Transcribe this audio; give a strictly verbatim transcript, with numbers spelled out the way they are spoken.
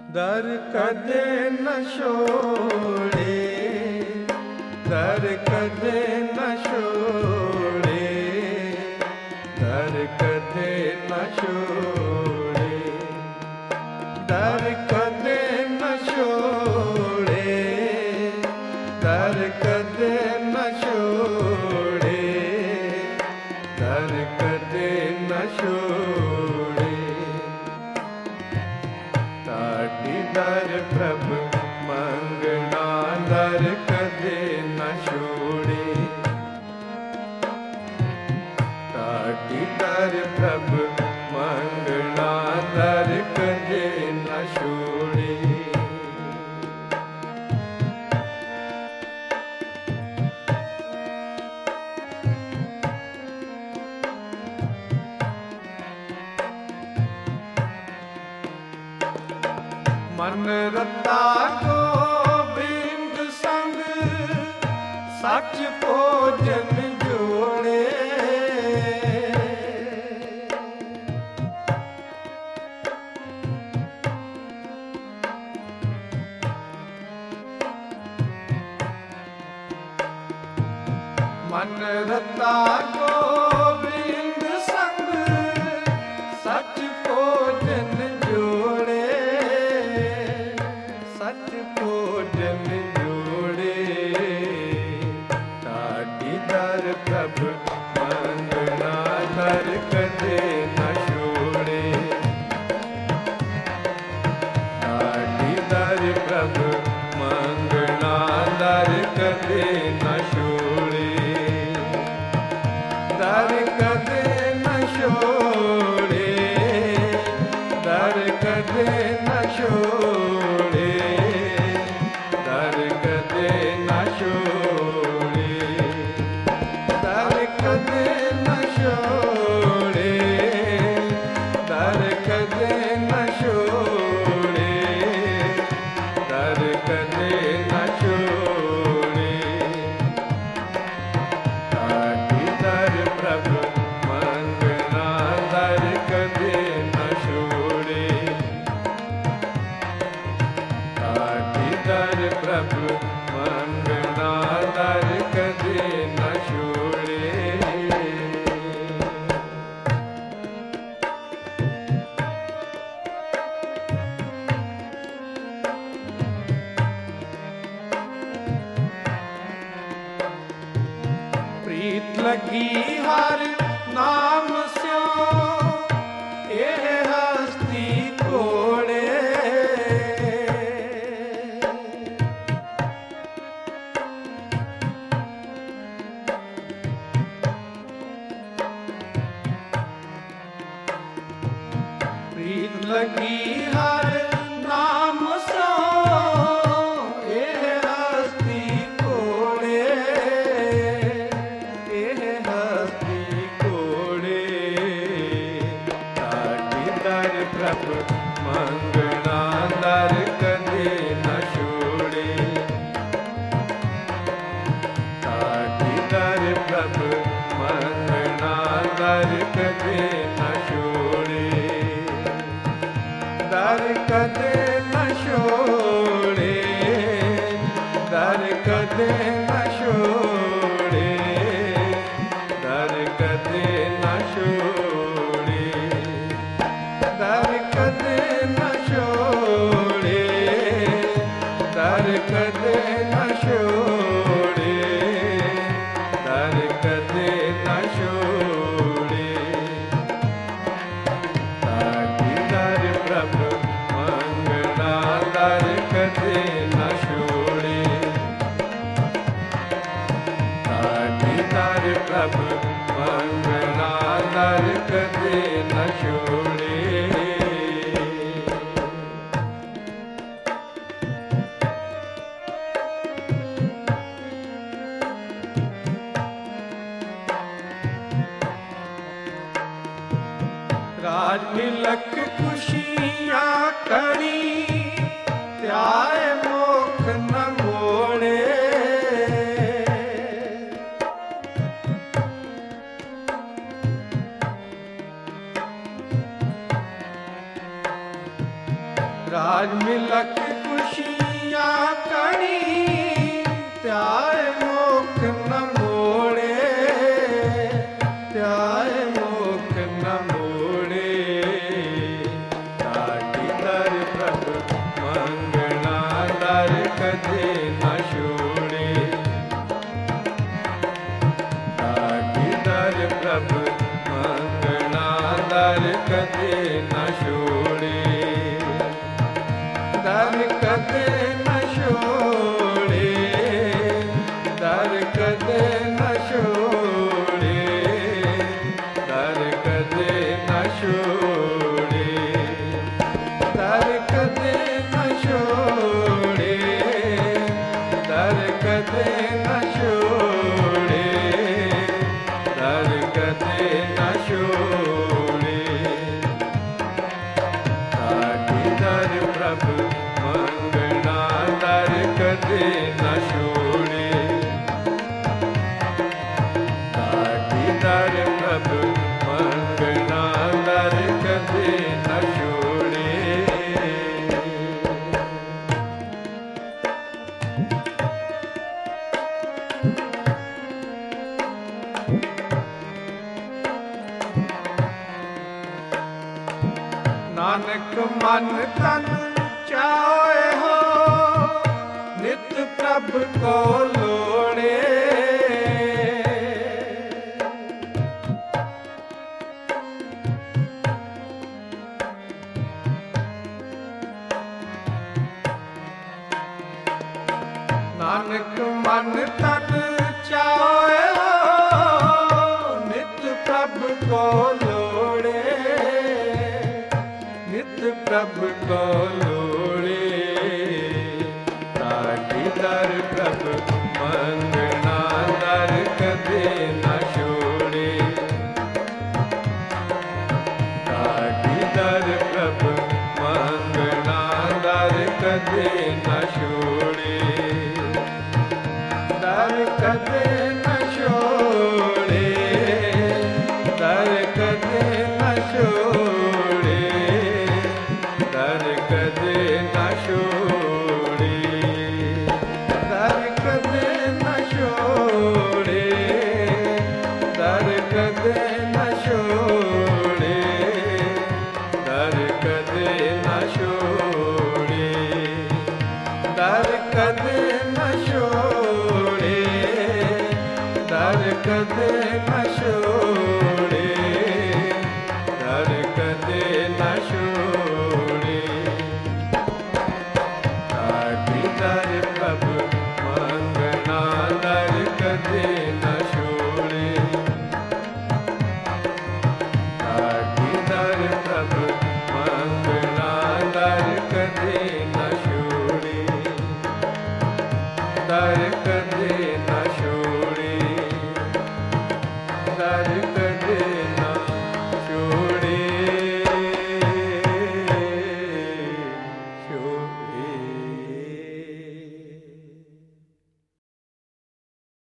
दर कदे न छोड़े, दर कदे न छोड़े, दर कदे न छोड़े, दर कदे न छोड़े, दर कदे न छोड़े, दर कदे न छोड़े। दर प्रभु मंगना दर कदे न छोड़े, ताकि दर प्रभु मंगना दर कदे न छोड़े। मन रता गोबिंद संग सच भोजन जोड़े, मन रता गोबिंद संग सच भोजन जोड़े, सच भोजन जोड़े। ताकि दर प्रभु मंगना दर कदे न छोड़े, ताकि दर प्रभु मंगना दर कदे न छोड़े, दर कदे न छोड़े, दर कदे न छोड़े, दर कदे न छोड़े, दर कदे न छोड़े, दर कदे न छोड़े, दर कदे न छोड़े। ताकि दर प्रभु मंगना दर कदे न छोड़े, ताकि दर प्रभु मंगना दर कदे न छोड़े। प्रीत लगी हर नाम स्यो ये हस्ती कोड़े, प्रीत लगी हर नाम स्यो ये हस्ती कोड़े, ये हस्ती कोड़े। ताकि दर प्रभु मंगना दर कदे न छोड़े, ताकि दर प्रभु मंगना दर कदे न छोड़े, दर कदे न छोड़े, दर कदे न छोड़े, दर कदे न छोड़े, दर कदे न छोड़े, दर कदे न छोड़े, दर कदे न छोड़े। ताकि दर प्रभु मंगना दर कदे न छोड़े, ताकि दर प्रभु मंगना दर कदे न छोड़े। राज मिलक खुशियाँ करी त्याए मोख न मोड़े, राज मिलक खुशियाँ करी, त्याय मोख न मोड़े, त्याय मोख न मोड़े। ताकि दर प्रभु मंगना दर कदे न छोड़े, ताकि दर प्रभु मंगना दर कदे न छोड़े, दर कदे न छोड़े, दर कदे न छोड़े, दर कदे न छोड़े, दर कदे न छोड़े, दर कदे न छोड़े, दर कदे न छोड़े। ताकि दर प्रभु मंगना दर कदे न छोड़े, ताकि दर प्रभु मंगना दर कदे न छोड़े। नानक मन तन चाहे हो, नित प्रभु को लोड़े। नानक मन तन चाहे हो, नित प्रभु को लोड़े, नित प्रभु को लोड़े। ताकि दर प्रभु मंगना दर कदे न छोड़े, ताकि दर प्रभु मंगना दर कदे न छोड़े, दर कदे न छोड़े, दर कदे न छोड़े, दर कदे न छोड़े, दर कदे न छोड़े, दर कदे न छोड़े, दर कदे न छोड़े, दर कदे न छोड़े, दर कदे